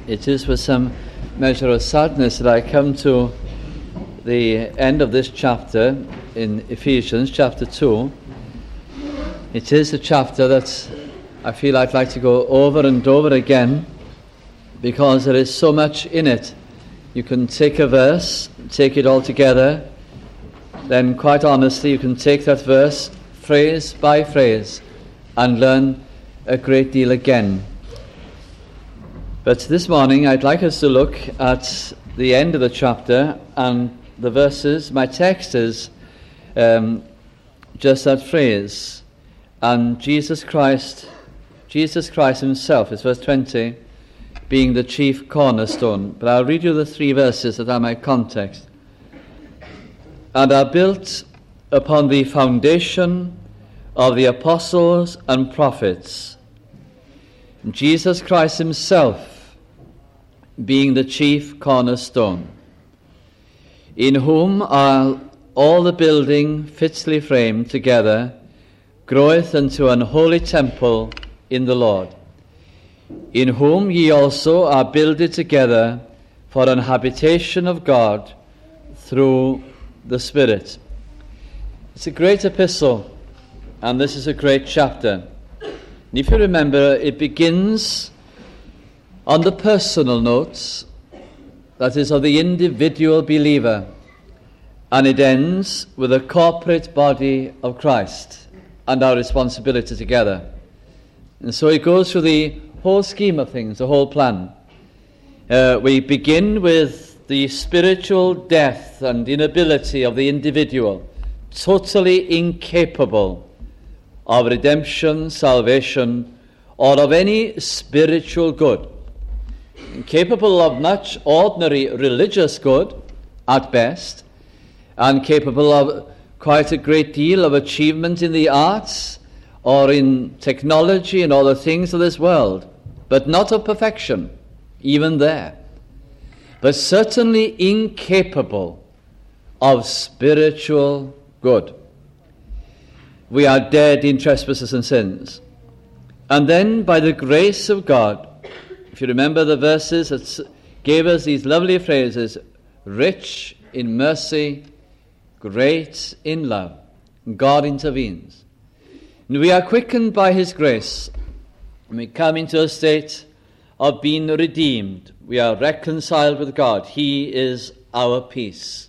It is with some measure of sadness that I come to the end of this chapter in Ephesians, chapter 2. It is a chapter that I feel I'd like to go over and over again because there is so much in it. You can take a verse, take it all together, then quite honestly you can take that verse phrase by phrase and learn a great deal again. But this morning I'd like us to look at the end of the chapter and the verses. My text is just that phrase, and Jesus Christ himself, is verse 20, being the chief cornerstone. But I'll read you the three verses that are my context. And are built upon the foundation of the apostles and prophets, Jesus Christ himself being the chief cornerstone, in whom are all the building fitly framed together groweth unto an holy temple in the Lord, in whom ye also are builded together for an habitation of God through the Spirit. It's a great epistle, and this is a great chapter. And if you remember, it begins on the personal notes, that is, of the individual believer, and it ends with the corporate body of Christ and our responsibility together. And so it goes through the whole scheme of things, the whole plan. We begin with the spiritual death and inability of the individual, totally incapable of redemption, salvation, or of any spiritual good. Capable of much ordinary religious good at best, and capable of quite a great deal of achievement in the arts or in technology and all the things of this world, but not of perfection, even there. But certainly incapable of spiritual good. We are dead in trespasses and sins. And then by the grace of God, if you remember the verses that gave us these lovely phrases, rich in mercy, great in love, God intervenes. And we are quickened by his grace, and we come into a state of being redeemed. We are reconciled with God. He is our peace.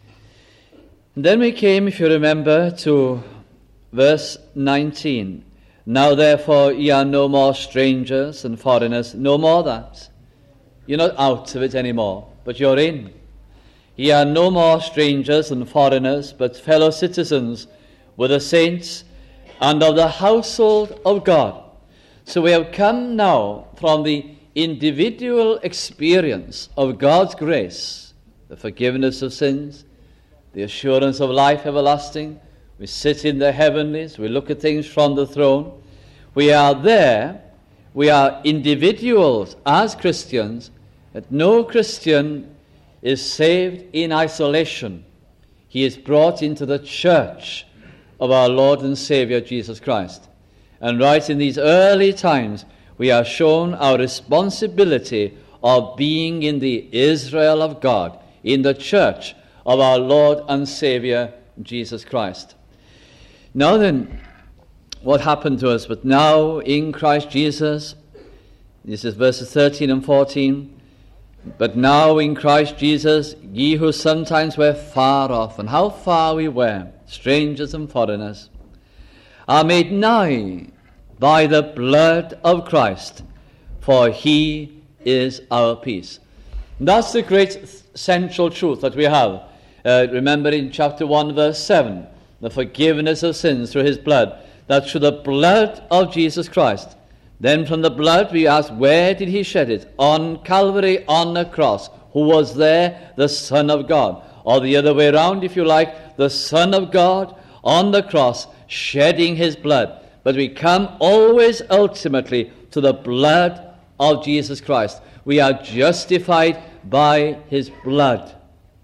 And then we came, if you remember, to verse 19. Now therefore ye are no more strangers and foreigners, no more that. You're not out of it anymore, but you're in. Ye are no more strangers and foreigners, but fellow citizens with the saints and of the household of God. So we have come now from the individual experience of God's grace, the forgiveness of sins, the assurance of life everlasting. We sit in the heavenlies, we look at things from the throne. We are there, we are individuals as Christians, but no Christian is saved in isolation. He is brought into the church of our Lord and Savior Jesus Christ. And right in these early times, we are shown our responsibility of being in the Israel of God, in the church of our Lord and Savior Jesus Christ. Now then, what happened to us? But now in Christ Jesus, this is verses 13 and 14, but now in Christ Jesus, ye who sometimes were far off, and how far we were, strangers and foreigners, are made nigh by the blood of Christ, for he is our peace. And that's the great central truth that we have. Remember in chapter 1, verse 7, the forgiveness of sins through his blood, that through the blood of Jesus Christ. Then from the blood we ask, where did he shed it? On Calvary, on the cross. Who was there? The Son of God. Or the other way around, if you like, the Son of God on the cross, shedding his blood. But we come always ultimately to the blood of Jesus Christ. We are justified by his blood.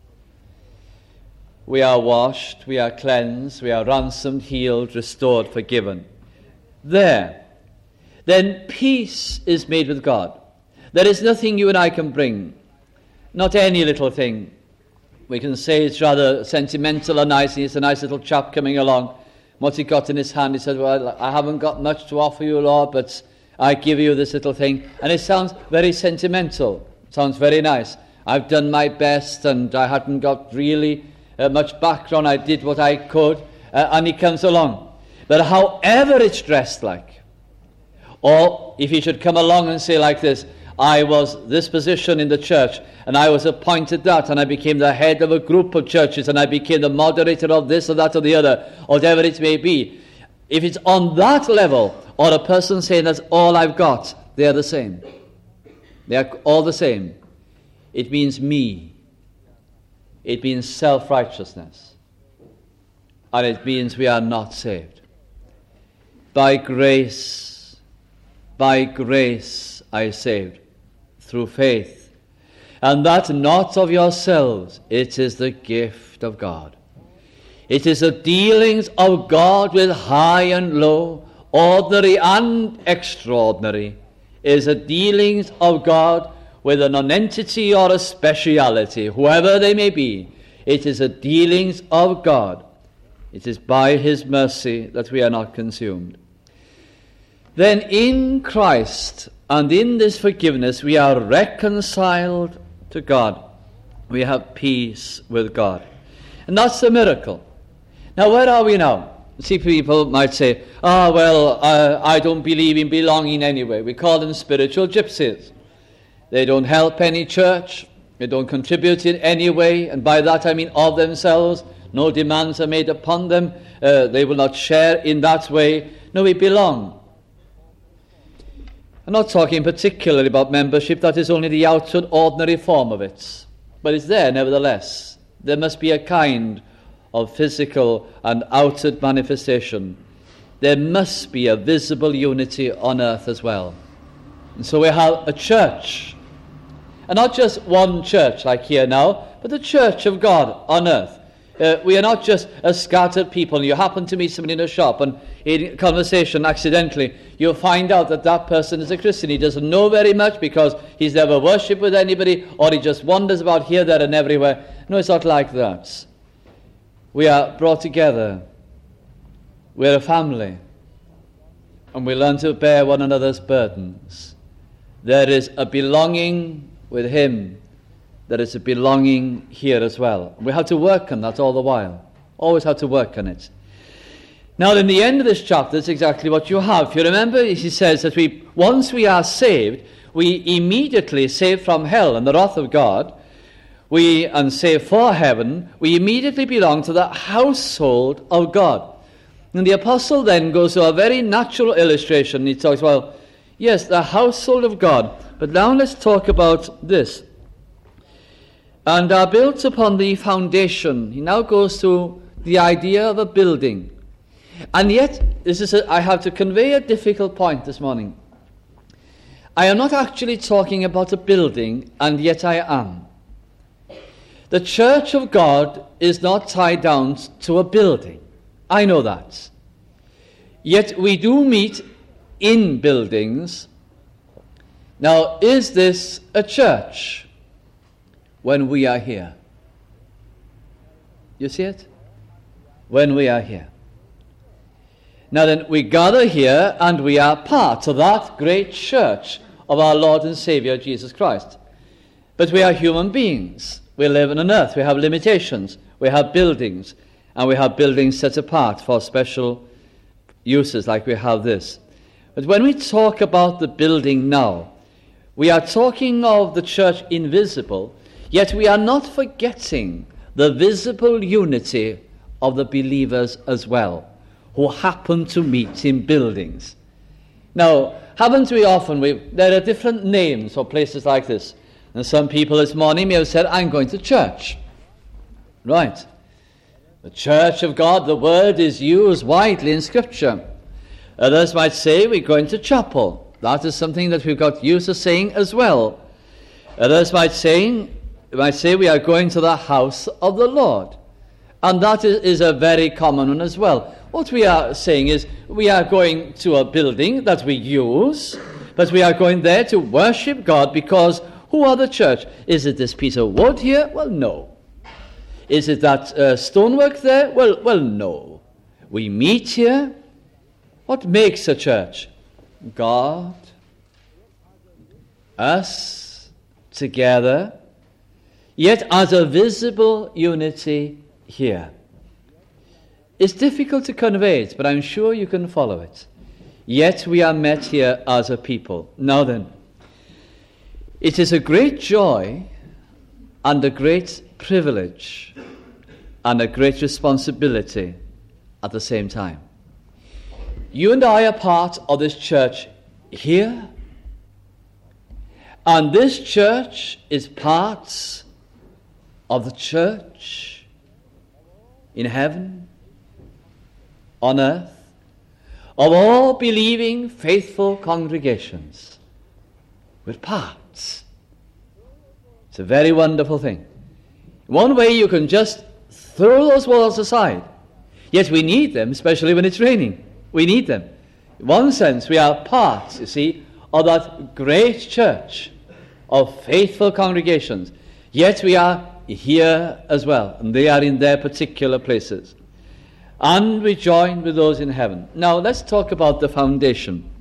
We are washed, we are cleansed, we are ransomed, healed, restored, forgiven. There. Then peace is made with God. There is nothing you and I can bring, not any little thing. We can say it's rather sentimental and nice, and it's a nice little chap coming along. What's he got in his hand? He said, well, I haven't got much to offer you, Lord, but I give you this little thing. And it sounds very sentimental. It sounds very nice. I've done my best, and I hadn't got really much background. I did what I could, and he comes along. But however it's dressed like, or if he should come along and say like this, I was this position in the church, and I was appointed that, and I became the head of a group of churches, and I became the moderator of this or that or the other, or whatever it may be. If it's on that level, or a person saying that's all I've got, they are the same. They are all the same. It means me. It means self-righteousness. And it means we are not saved. By grace I saved, through faith. And that not of yourselves, it is the gift of God. It is the dealings of God with high and low, ordinary and extraordinary. It is the dealings of God with a non-entity or a speciality, whoever they may be. It is the dealings of God. It is by his mercy that we are not consumed. Then in Christ and in this forgiveness we are reconciled to God. We have peace with God. And that's a miracle. Now where are we now? See, people might say, I don't believe in belonging anyway. We call them spiritual gypsies. They don't help any church. They don't contribute in any way. And by that I mean of themselves. No demands are made upon them. They will not share in that way. No, we belong. I'm not talking particularly about membership. That is only the outward, ordinary form of it. But it's there nevertheless. There must be a kind of physical and outward manifestation. There must be a visible unity on earth as well. And so we have a church. And not just one church like here now, but the church of God on earth. We are not just a scattered people. You happen to meet somebody in a shop, and in conversation accidentally you'll find out that that person is a Christian. He doesn't know very much because he's never worshipped with anybody, or he just wanders about here, there and everywhere. No, it's not like that. We are brought together. We're a family, and we learn to bear one another's burdens. There is a belonging with him. There is a belonging here as well. We have to work on that all the while. Always have to work on it. Now, in the end of this chapter, that's exactly what you have. If you remember, he says that once we are saved, we immediately saved from hell and the wrath of God, and saved for heaven, we immediately belong to the household of God. And the apostle then goes to a very natural illustration. He talks, yes, the household of God. But now let's talk about this. And are built upon the foundation. He now goes to the idea of a building. And yet, I have to convey a difficult point this morning. I am not actually talking about a building, and yet I am. The church of God is not tied down to a building. I know that. Yet we do meet in buildings. Now, is this a church? When we are here. You see it? When we are here. Now then, we gather here and we are part of that great church of our Lord and Savior Jesus Christ. But we are human beings. We live on an earth. We have limitations. We have buildings. And we have buildings set apart for special uses like we have this. But when we talk about the building now, we are talking of the church invisible. Yet we are not forgetting the visible unity of the believers as well, who happen to meet in buildings. Now, haven't we often, there are different names for places like this. And some people this morning may have said, I'm going to church. Right. The church of God, the word is used widely in Scripture. Others might say, we're going to chapel. That is something that we've got used to saying as well. Others might say we are going to the house of the Lord. And that is a very common one as well. What we are saying is we are going to a building that we use, But we are going there to worship God because who are the church? Is it this piece of wood here? Well, no. Is it that stonework there? Well, no. We meet here. What makes a church? God, us, together, yet as a visible unity here. It's difficult to convey it, but I'm sure you can follow it. Yet we are met here as a people. Now then, it is a great joy and a great privilege and a great responsibility at the same time. You and I are part of this church here, and this church is part of the church in heaven, on earth, of all believing, faithful congregations. We're parts. It's a very wonderful thing. One way you can just throw those walls aside. Yet we need them, especially when it's raining. We need them. In one sense, we are parts, you see, of that great church of faithful congregations. Yet we are here as well, and they are in their particular places. And we join with those in heaven. Now, let's talk about the foundation.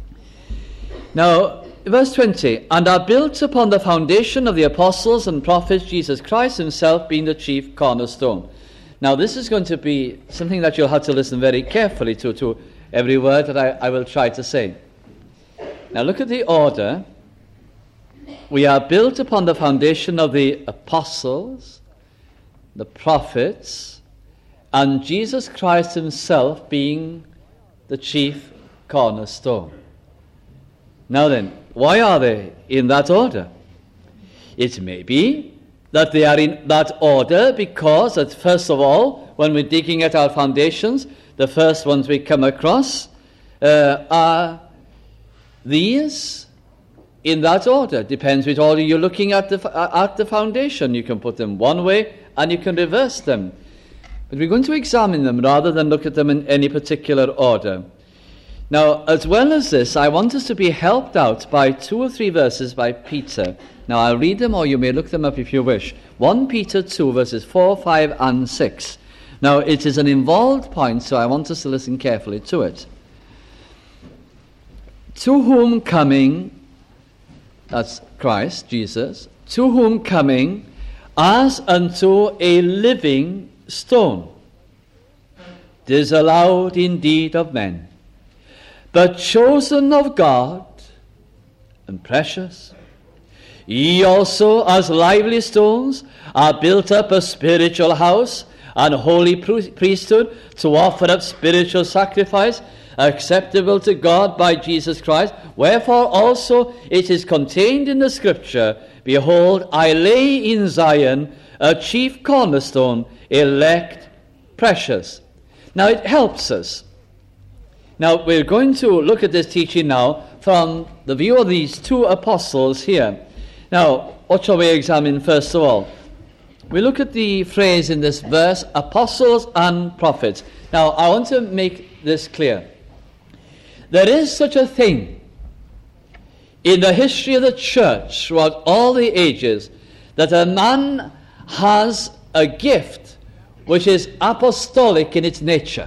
Now, verse 20, and are built upon the foundation of the apostles and prophets, Jesus Christ himself being the chief cornerstone. Now, this is going to be something that you'll have to listen very carefully to every word that I will try to say. Now, look at the order. We are built upon the foundation of the apostles, the prophets, and Jesus Christ himself being the chief cornerstone. Now then, why are they in that order? It may be that they are in that order because that first of all, when we're digging at our foundations, the first ones we come across are these in that order. Depends which order you're looking at the foundation. You can put them one way and you can reverse them. But we're going to examine them rather than look at them in any particular order. Now, as well as this, I want us to be helped out by 2 or 3 verses by Peter. Now, I'll read them, or you may look them up if you wish. 1 Peter 2, verses 4, 5, and 6. Now, it is an involved point, so I want us to listen carefully to it. To whom coming, that's Christ, Jesus, to whom coming as unto a living stone, disallowed indeed of men, but chosen of God and precious. Ye also, as lively stones, are built up a spiritual house and holy priesthood to offer up spiritual sacrifice acceptable to God by Jesus Christ. Wherefore also it is contained in the Scripture, behold, I lay in Zion a chief cornerstone, elect, precious. Now it helps us. Now we're going to look at this teaching now from the view of these 2 apostles here. Now, what shall we examine first of all? We look at the phrase in this verse, apostles and prophets. Now, I want to make this clear. There is such a thing in the history of the church throughout all the ages, that a man has a gift which is apostolic in its nature.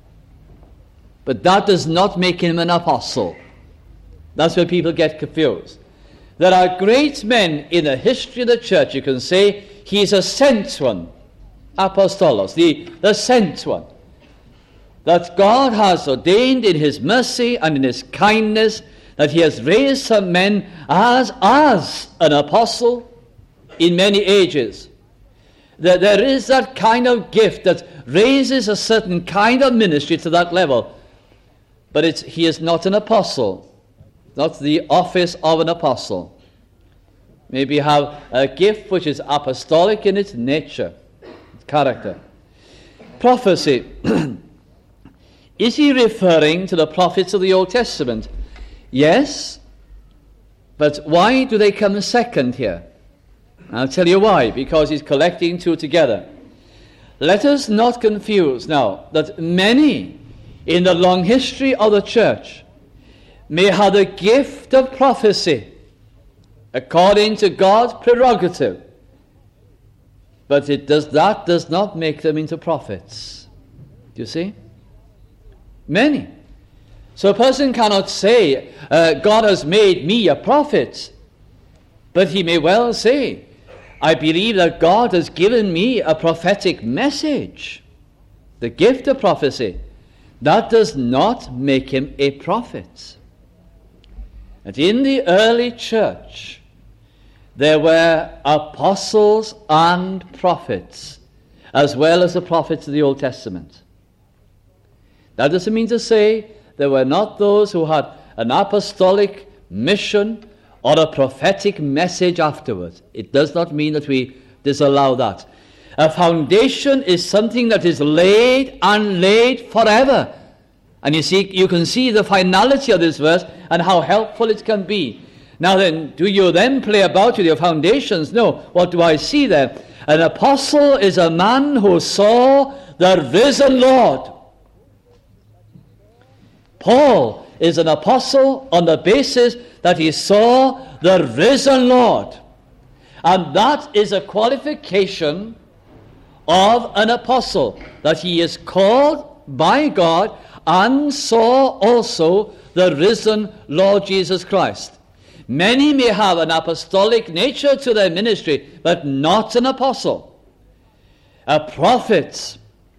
But that does not make him an apostle. That's where people get confused. There are great men in the history of the church. You can say he's a sent one, apostolos, the sent one, that God has ordained in his mercy and in his kindness, that he has raised some men as an apostle in many ages. That there is that kind of gift that raises a certain kind of ministry to that level. But he is not an apostle, not the office of an apostle. Maybe have a gift which is apostolic in its nature, its character. Prophecy. Is he referring to the prophets of the Old Testament? Yes, but why do they come second here? I'll tell you why, because he's collecting 2 together. Let us not confuse now that many in the long history of the church, may have the gift of prophecy according to God's prerogative, but that does not make them into prophets. Do you see? Many. So a person cannot say, God has made me a prophet, but he may well say, I believe that God has given me a prophetic message, the gift of prophecy. That does not make him a prophet. And in the early church, there were apostles and prophets, as well as the prophets of the Old Testament. That doesn't mean to say there were not those who had an apostolic mission or a prophetic message afterwards. It does not mean that we disallow that. A foundation is something that is laid and laid forever. And you can see the finality of this verse and how helpful it can be. Now then, do you then play about with your foundations? No. What do I see there? An apostle is a man who saw the risen Lord. Paul is an apostle on the basis that he saw the risen Lord. And that is a qualification of an apostle, that he is called by God and saw also the risen Lord Jesus Christ. Many may have an apostolic nature to their ministry, but not an apostle. A prophet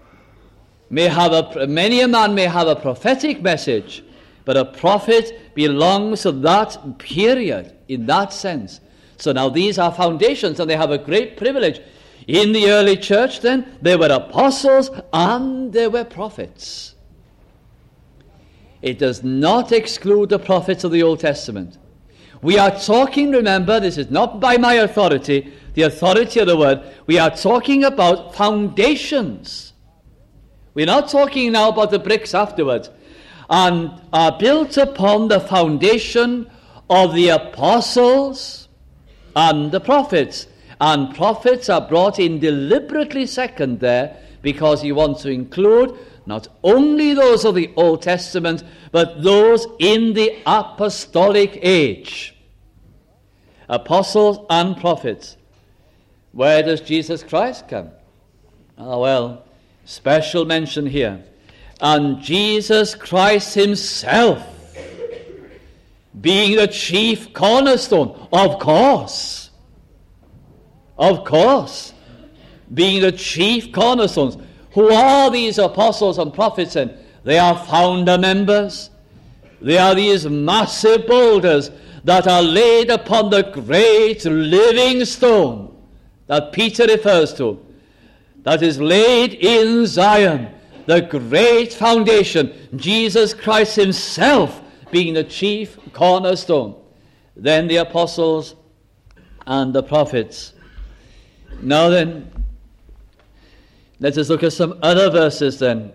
many a man may have a prophetic message, but a prophet belongs to that period in that sense. So now these are foundations, and they have a great privilege. In the early church then, there were apostles and there were prophets. It does not exclude the prophets of the Old Testament. We are talking, remember, this is not by my authority, the authority of the word. We are talking about foundations. We're not talking now about the bricks afterwards. And are built upon the foundation of the apostles and the prophets. And prophets are brought in deliberately second there, because he wants to include not only those of the Old Testament, but those in the apostolic age. Apostles and prophets. Where does Jesus Christ come? Special mention here. And Jesus Christ himself, being the chief cornerstone, of course, being the chief cornerstones. Who are these apostles and prophets then? They are founder members. They are these massive boulders that are laid upon the great living stone that Peter refers to, that is laid in Zion, the great foundation, Jesus Christ himself being the chief cornerstone. Then the apostles and the prophets. Now then, let us look at some other verses then.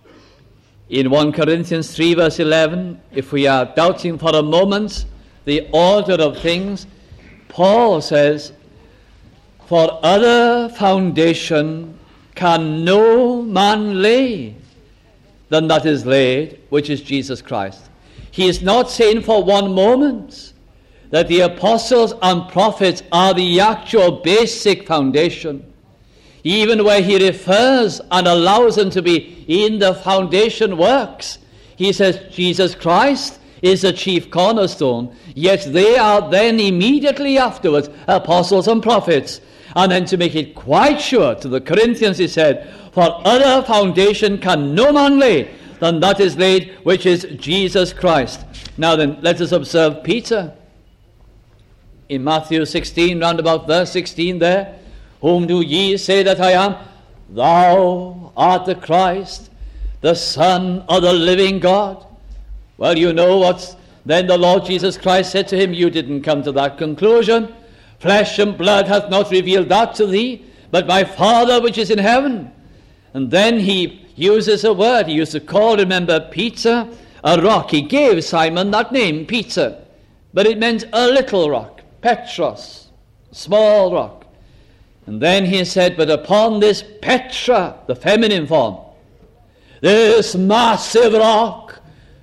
In 1 Corinthians 3 verse 11, if we are doubting for a moment the order of things, Paul says, for other foundation can no man lay than that is laid, which is Jesus Christ. He is not saying for one moment that the apostles and prophets are the actual basic foundation. Even where he refers and allows them to be in the foundation works, he says Jesus Christ is the chief cornerstone, yet they are then immediately afterwards apostles and prophets. And then to make it quite sure to the Corinthians, he said, for other foundation can no man lay than that is laid, which is Jesus Christ. Now then, let us observe Peter. In Matthew 16, round about verse 16 there, whom do ye say that I am? Thou art the Christ, the Son of the living God. Well, you know what then the Lord Jesus Christ said to him. You didn't come to that conclusion. Flesh and blood hath not revealed that to thee, but my Father which is in heaven. And then he uses a word. He used to call, remember, Peter a rock. He gave Simon that name, Peter. But it meant a little rock, Petros, small rock. And then he said, but upon this Petra, the feminine form, this massive rock,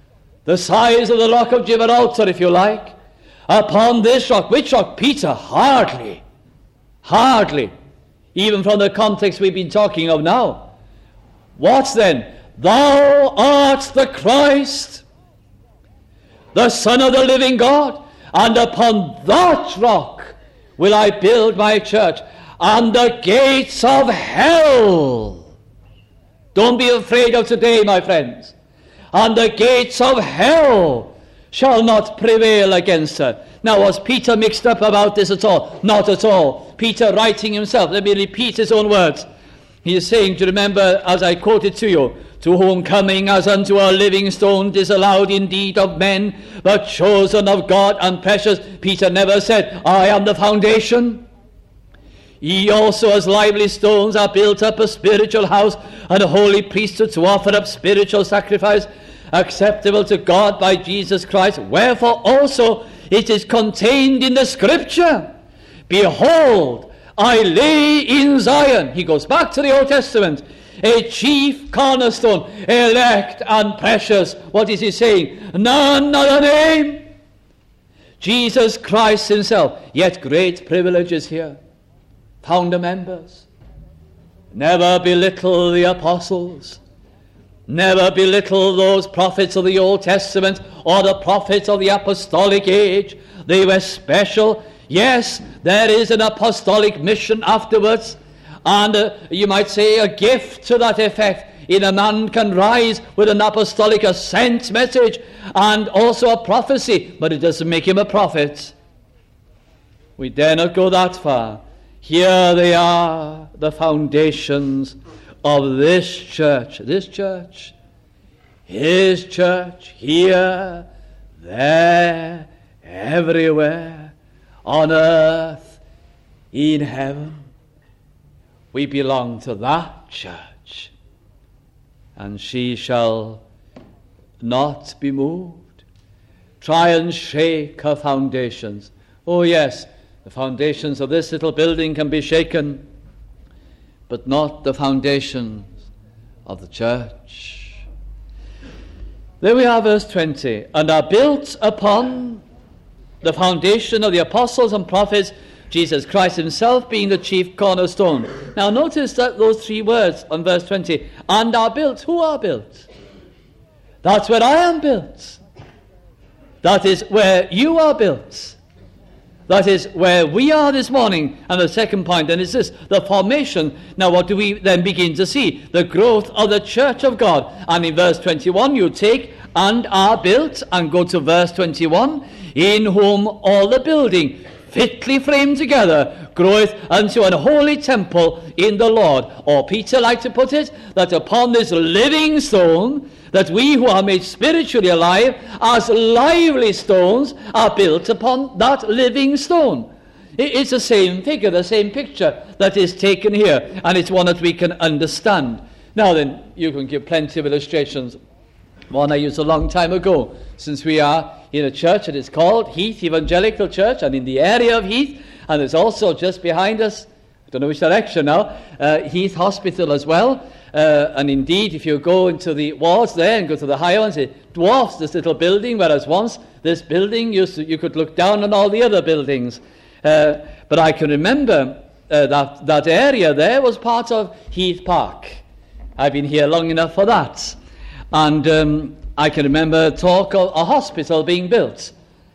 the size of the rock of Gibraltar, if you like. Upon this rock. Which rock? Peter? Hardly. Hardly. Even from the context we've been talking of now. What then? Thou art the Christ, the Son of the living God, and upon that rock will I build my church, and the gates of hell. Don't be afraid of today, my friends. And the gates of hell shall not prevail against her. Now, was Peter mixed up about this at all? Not at all. Peter writing himself, let me repeat his own words. He is saying, to remember, as I quoted to you, to whom coming as unto a living stone, disallowed indeed of men, but chosen of God and precious. Peter never said, I am the foundation. Ye also as lively stones are built up a spiritual house and a holy priesthood to offer up spiritual sacrifice acceptable to God by Jesus Christ. Wherefore also it is contained in the Scripture, behold, I lay in Zion. He goes back to the Old Testament. A chief cornerstone, elect and precious. What is he saying? None other name. Jesus Christ himself. Yet great privileges here. Founder members. Never belittle the apostles. Never belittle those prophets of the Old Testament or the prophets of the apostolic age. They were special. Yes, there is an apostolic mission afterwards, and you might say a gift to that effect. In a man can rise with an apostolic ascent message and also a prophecy, but it doesn't make him a prophet. We dare not go that far. Here they are, the foundations of this church, his church, here, there, everywhere, on earth, in heaven. We belong to that church, and she shall not be moved. Try and shake her foundations. Oh yes, the foundations of this little building can be shaken, but not the foundations of the church. There we are, verse 20. And are built upon the foundation of the apostles and prophets, Jesus Christ himself being the chief cornerstone. Now notice that those three words on verse 20. And are built. Who are built? That's where I am built. That is where you are built. That is where we are this morning. And the second point then is this, the formation. Now what do we then begin to see? The growth of the church of God. And in verse 21 you take and are built and go to verse 21. In whom all the building fitly framed together groweth unto an holy temple in the Lord. Or Peter liked to put it, that upon this living stone, that we who are made spiritually alive as lively stones are built upon that living stone. It's the same figure, the same picture that is taken here, and it's one that we can understand. Now then, you can give plenty of illustrations. One I used a long time ago, since we are in a church that is called Heath Evangelical Church, and in the area of Heath, and there's also just behind us, I don't know which direction now, Heath Hospital as well. And indeed, if you go into the wards there and go to the higher ones, it dwarfs this little building, whereas once this building you could look down on all the other buildings. But I can remember that area there was part of Heath Park. I've been here long enough for that. And I can remember talk of a hospital being built.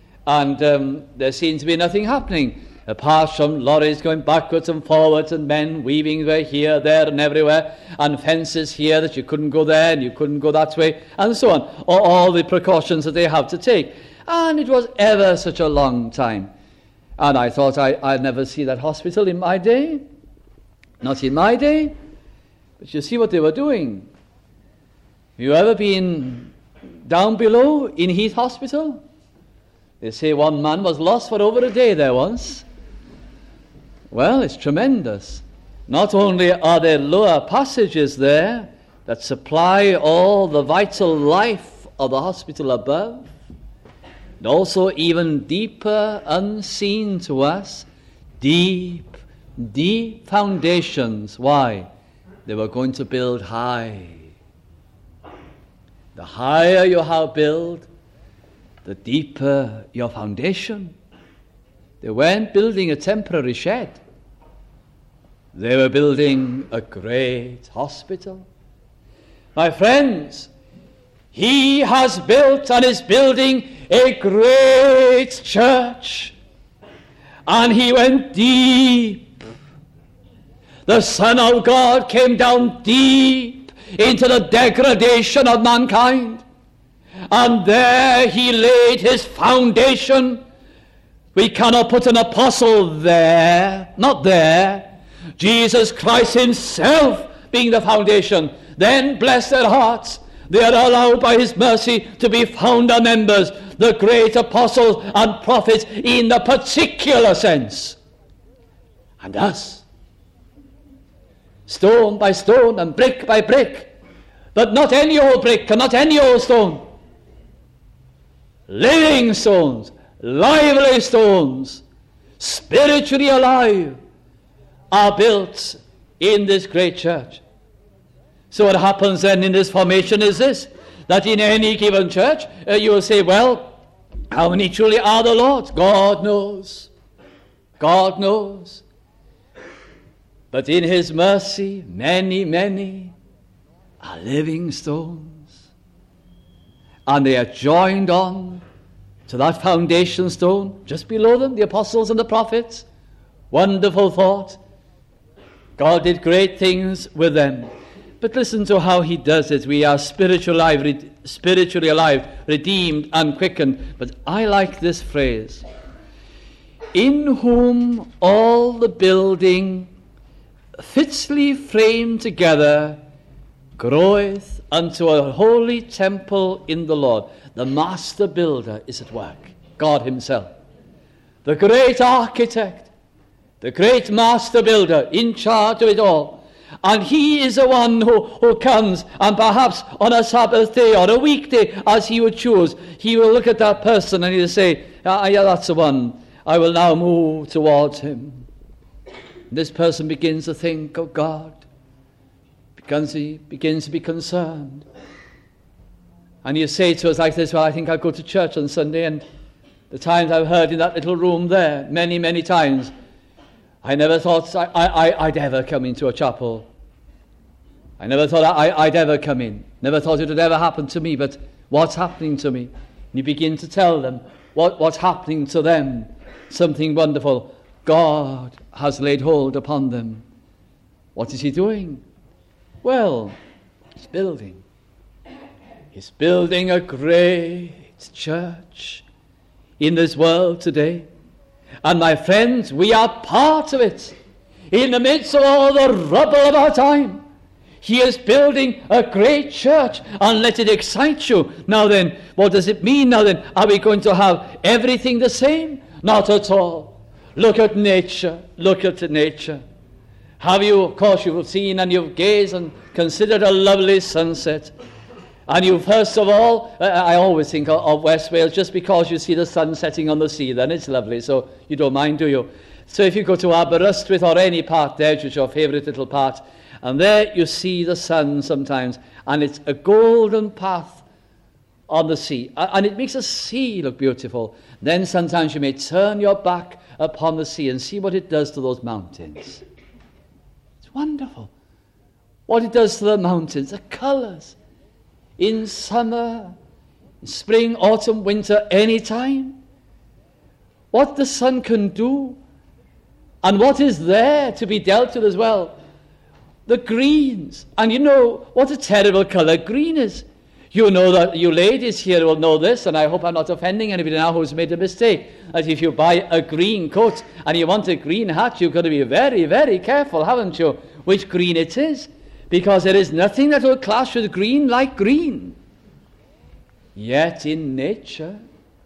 And there seemed to be nothing happening, apart from lorries going backwards and forwards and men weaving way here, there and everywhere, and fences here that you couldn't go there and you couldn't go that way, and so on. All the precautions that they have to take. And it was ever such a long time. And I thought I'd never see that hospital in my day. Not in my day. But you see what they were doing. Have you ever been down below in Heath Hospital? They say one man was lost for over a day there once. Well, it's tremendous. Not only are there lower passages there that supply all the vital life of the hospital above, but also even deeper, unseen to us, deep foundations. Why? They were going to build high. The higher you have built, the deeper your foundation. They weren't building a temporary shed. They were building a great hospital. My friends, he has built and is building a great church. And he went deep. The Son of God came down deep into the degradation of mankind. And there he laid his foundation. We cannot put an apostle there, not there. Jesus Christ himself being the foundation. Then, bless their hearts, they are allowed by his mercy to be founder members, the great apostles and prophets in the particular sense. And thus, stone by stone and brick by brick, but not any old brick and not any old stone. Living stones, lively stones, spiritually alive, are built in this great church. So what happens then in this formation is this, that in any given church, you will say, well, how many truly are the Lord's? God knows. God knows. But in his mercy, many, many are living stones. And they are joined on to that foundation stone. Just below them, the apostles and the prophets. Wonderful thought. God did great things with them. But listen to how he does it. We are spiritually alive, redeemed and quickened. But I like this phrase. In whom all the building fitly framed together groweth unto a holy temple in the Lord. The master builder is at work. God himself. The great architect. The great master builder in charge of it all. And he is the one who comes, and perhaps on a Sabbath day or a weekday, as he would choose, he will look at that person and he'll say, yeah, that's the one. I will now move towards him. This person begins to think of God. He begins to be concerned. And you say to us like this, well, I think I'll go to church on Sunday, and the times I've heard in that little room there, many, many times, I never thought I'd ever come into a chapel. I never thought I'd ever come in. Never thought it would ever happen to me, but what's happening to me? And you begin to tell them what's happening to them. Something wonderful. God has laid hold upon them. What is he doing? Well, he's building. He's building a great church in this world today. And my friends, we are part of it. In the midst of all the rubble of our time, he is building a great church, and let it excite you. Now then, what does it mean now then? Are we going to have everything the same? Not at all. Look at nature. Look at nature. Have you, of course, you've seen and you've gazed and considered a lovely sunset. And you, first of all, I always think of West Wales just because you see the sun setting on the sea, then it's lovely, so you don't mind, do you? So if you go to Aberystwyth or any part there, which is your favourite little part, and there you see the sun sometimes, and it's a golden path on the sea, and it makes the sea look beautiful. Then sometimes you may turn your back upon the sea and see what it does to those mountains. It's wonderful. What it does to the mountains, the colours. In summer, spring, autumn, winter, any time. What the sun can do, and what is there to be dealt with as well. The greens. And you know what a terrible colour green is. You know that, you ladies here will know this, and I hope I'm not offending anybody now who's made a mistake, that if you buy a green coat and you want a green hat, you've got to be very, very careful, haven't you, which green it is. Because there is nothing that will clash with green like green. Yet in nature,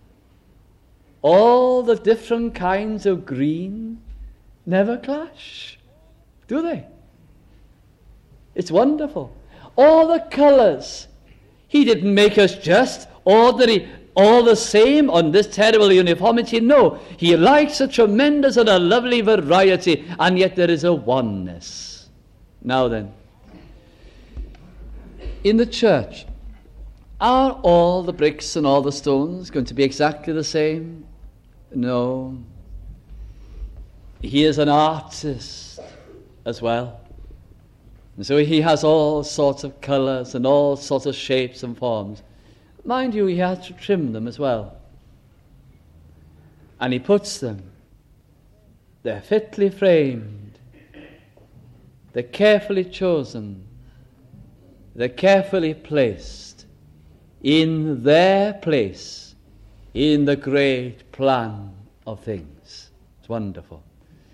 all the different kinds of green never clash, do they? It's wonderful. All the colours. He didn't make us just ordinary, all the same on this terrible uniformity. No, he likes a tremendous and a lovely variety, and yet there is a oneness. Now then, in the church, Are all the bricks and all the stones going to be exactly the same? No. He is an artist as well. And so he has all sorts of colours and all sorts of shapes and forms. Mind you, he has to trim them as well. And he puts them. They're fitly framed. They're carefully chosen. They're carefully placed in their place in the great plan of things. It's wonderful.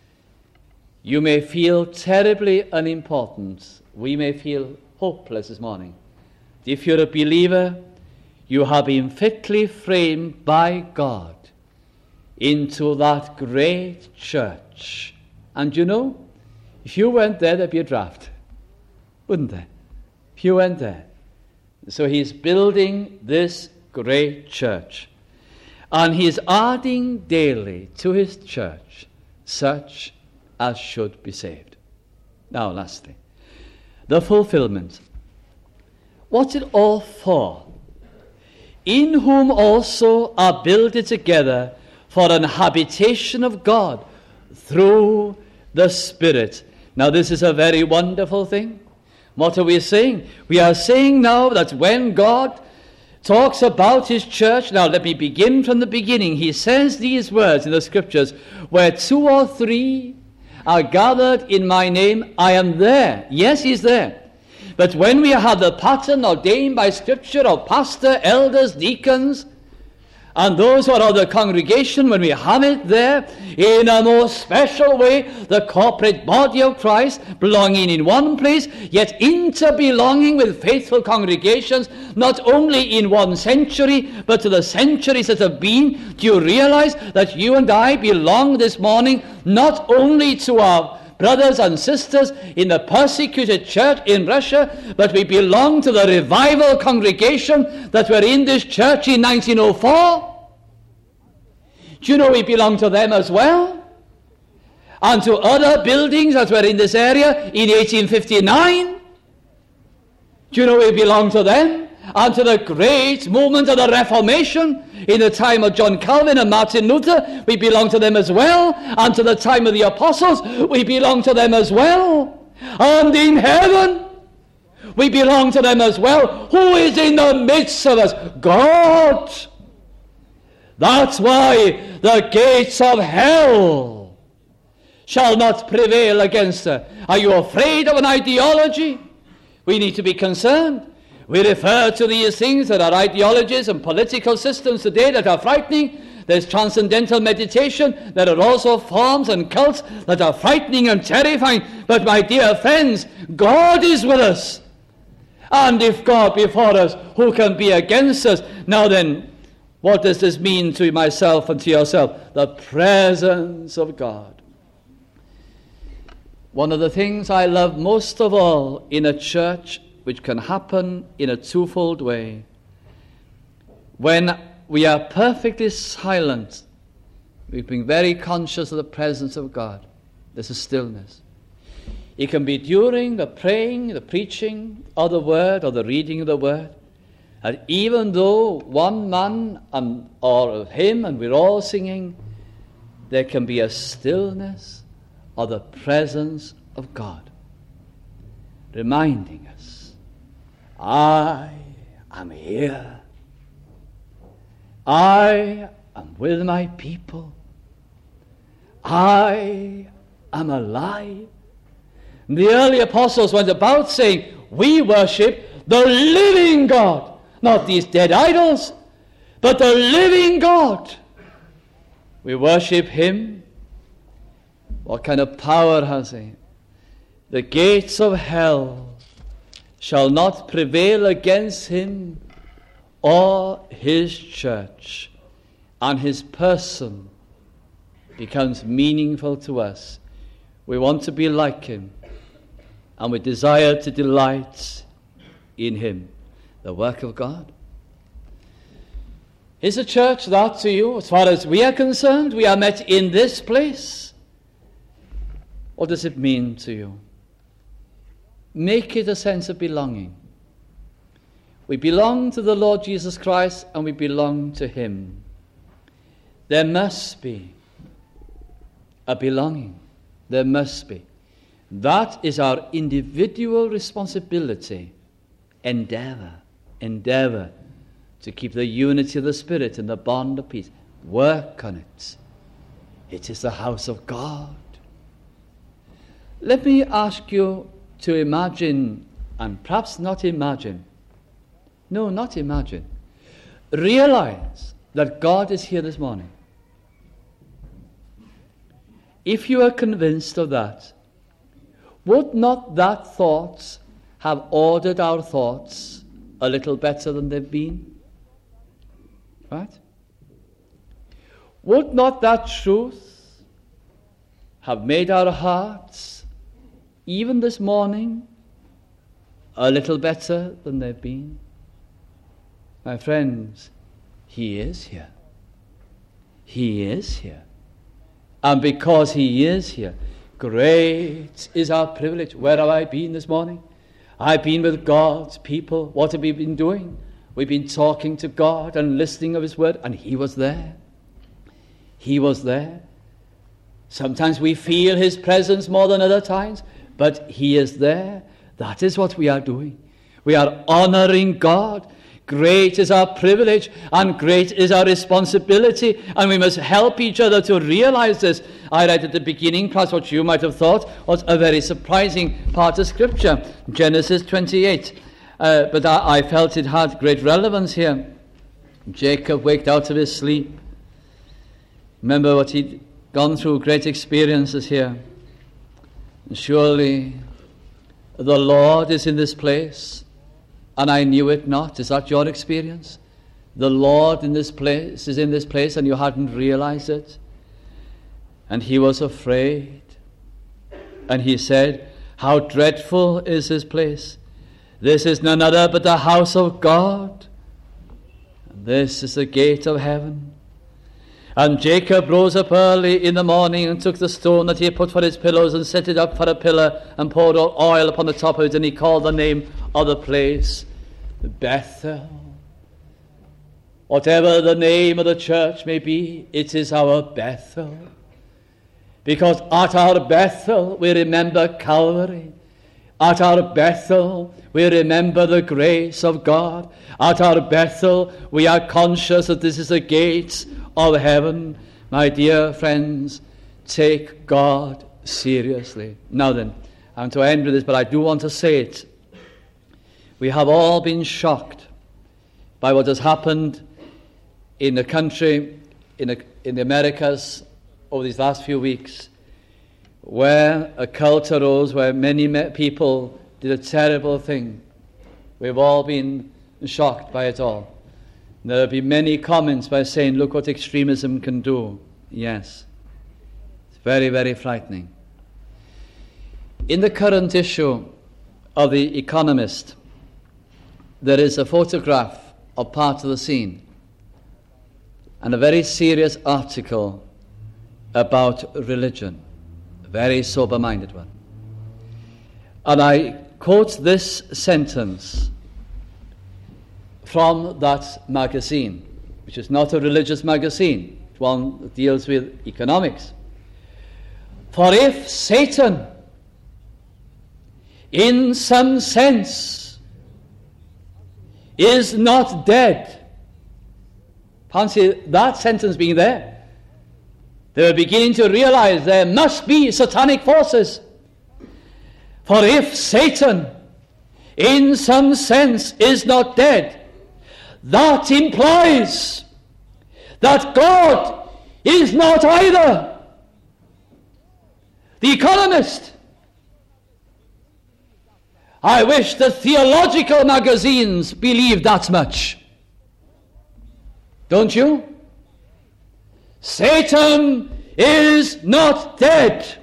You may feel terribly unimportant. We may feel hopeless this morning. If you're a believer, you have been fitly framed by God into that great church. And you know, if you went there, there'd be a draft, wouldn't there? If you went there. So he's building this great church. And he's adding daily to his church such as should be saved. Now, lastly, the fulfillment. What's it all for? In whom also are builded together for an habitation of God through the Spirit. Now, this is a very wonderful thing. What are we saying? We are saying now that when God talks about his church, now let me begin from the beginning. He says these words in the scriptures, where 2 or 3 are gathered in my name, I am there. Yes, he's there. But when we have the pattern ordained by scripture of pastor, elders, deacons, and those who are of the congregation, when we have it there in a most special way, the corporate body of Christ belonging in one place, yet inter-belonging with faithful congregations, not only in one century, but to the centuries that have been. Do you realize that you and I belong this morning not only to our brothers and sisters in the persecuted church in Russia, but we belong to the revival congregation that were in this church in 1904. Do you know we belong to them as well? And to other buildings that were in this area in 1859. Do you know we belong to them? And to the great movement of the Reformation in the time of John Calvin and Martin Luther, we belong to them as well. And to the time of the apostles, we belong to them as well. And in heaven, we belong to them as well. Who is in the midst of us? God. That's why the gates of hell shall not prevail against her. Are you afraid of an ideology? We need to be concerned. We refer to these things that are ideologies and political systems today that are frightening. There's transcendental meditation. There are also forms and cults that are frightening and terrifying. But my dear friends, God is with us. And if God be for us, who can be against us? Now then, what does this mean to myself and to yourself? The presence of God. One of the things I love most of all in a church, which can happen in a twofold way, when we are perfectly silent, we've been very conscious of the presence of God. There's a stillness. It can be during the praying, the preaching, or the word, or the reading of the word. And even though one man or a hymn and we're all singing, there can be a stillness of the presence of God, reminding us, I am here. I am with my people. I am alive. The early apostles went about saying, we worship the living God. Not these dead idols, but the living God. We worship him. What kind of power has he? The gates of hell shall not prevail against him or his church. And his person becomes meaningful to us. We want to be like him, and we desire to delight in him. The work of God. Is the church that to you? As far as we are concerned, we are met in this place. What does it mean to you? Make it a sense of belonging. We belong to the Lord Jesus Christ, and we belong to him. There must be a belonging. There must be. That is our individual responsibility. Endeavor to keep the unity of the Spirit and the bond of peace. Work on it. It is the house of God. Let me ask you to imagine, and perhaps not imagine. No, not imagine. Realize that God is here this morning. If you are convinced of that, would not that thought have ordered our thoughts a little better than they've been? Right? Would not that truth have made our hearts, even this morning, a little better than they've been? My friends, he is here. He is here. And because he is here, great is our privilege. Where have I been this morning? I've been with God's people. What have we been doing? We've been talking to God and listening of his word, and he was there. He was there. Sometimes we feel his presence more than other times, but he is there. That is what we are doing. We are honoring God. Great is our privilege and great is our responsibility, and we must help each other to realize this. I read at the beginning, perhaps what you might have thought was a very surprising part of Scripture, Genesis 28. But I felt it had great relevance here. Jacob waked out of his sleep. Remember what he'd gone through, great experiences here. And surely the Lord is in this place, and I knew it not. Is that your experience? The Lord in this place is in this place, and you hadn't realized it. And he was afraid. And he said, how dreadful is this place. This is none other but the house of God. And this is the gate of heaven. And Jacob rose up early in the morning and took the stone that he had put for his pillows and set it up for a pillar and poured oil upon the top of it, and he called the name of the place Bethel. Whatever the name of the church may be, it is our Bethel. Because at our Bethel we remember Calvary. At our Bethel we remember the grace of God. At our Bethel we are conscious that this is the gates of heaven. My dear friends, take God seriously. Now then, I'm to end with this, but I do want to say it. We have all been shocked by what has happened in the country, in the Americas, over these last few weeks, where a cult arose, where many people did a terrible thing. We've all been shocked by it all. There have been many comments by saying, look what extremism can do. Yes, it's very, very frightening. In the current issue of The Economist, there is a photograph of part of the scene and a very serious article about religion, a very sober-minded one. And I quote this sentence from that magazine, which is not a religious magazine, it's one that deals with economics. For if Satan, in some sense, is not dead. Fancy that sentence being there. They were beginning to realize there must be satanic forces. For if Satan, in some sense, is not dead, that implies that God is not either. The Economist. I wish the theological magazines believed that much. Don't you? Satan is not dead.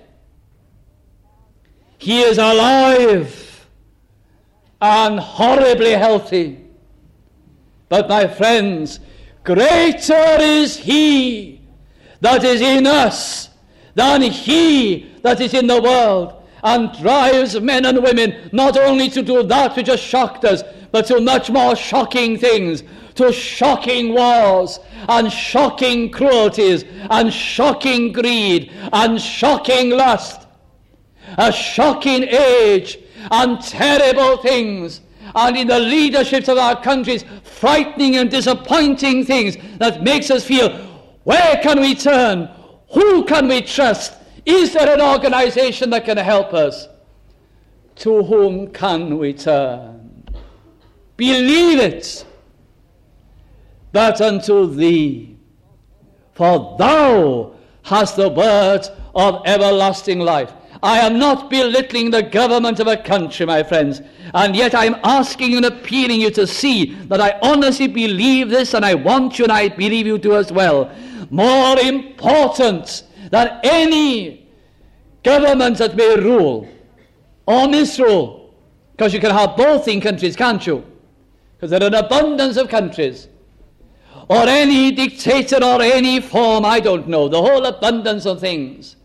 He is alive and horribly healthy. But my friends, greater is he that is in us than he that is in the world, and drives men and women not only to do that which has shocked us, but to much more shocking things, to shocking wars and shocking cruelties and shocking greed and shocking lust, a shocking age and terrible things, and in the leaderships of our countries, frightening and disappointing things that makes us feel, where can we turn? Who can we trust? Is there an organization that can help us? To whom can we turn? Believe it, that unto thee, for thou hast the word of everlasting life. I am not belittling the government of a country, my friends, and yet I am asking and appealing you to see that I honestly believe this, and I want you, and I believe you do as well. More important than any government that may rule or misrule, because you can have both in countries, can't you? Because there are an abundance of countries, or any dictator or any form, I don't know, the whole abundance of things.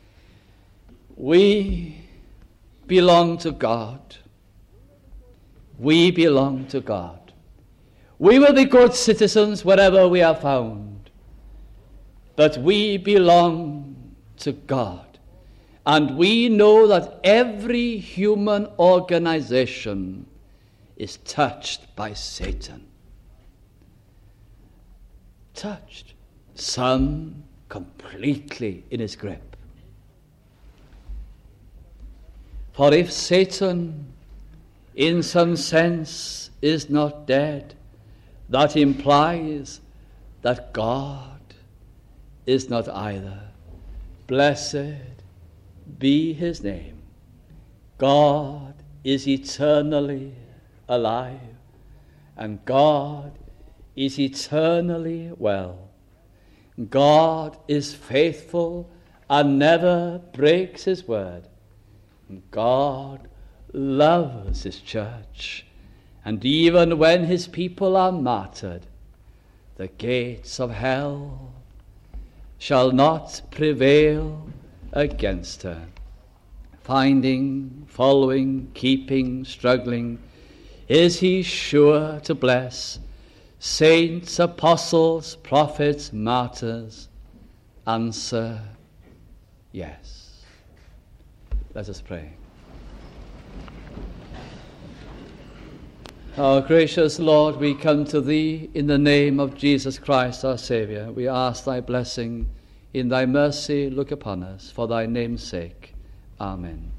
We belong to God. We belong to God. We will be good citizens wherever we are found, but we belong to God. And we know that every human organization is touched by Satan. Touched. Some completely in his grip. For if Satan, in some sense, is not dead, that implies that God is not either. Blessed be his name. God is eternally alive, and God is eternally well. God is faithful and never breaks his word. God loves his church, and even when his people are martyred, the gates of hell shall not prevail against her. Finding, following, keeping, struggling, is he sure to bless saints, apostles, prophets, martyrs? Answer, yes. Let us pray. Our gracious Lord, we come to thee in the name of Jesus Christ, our Saviour. We ask thy blessing. In thy mercy, look upon us, for thy name's sake. Amen.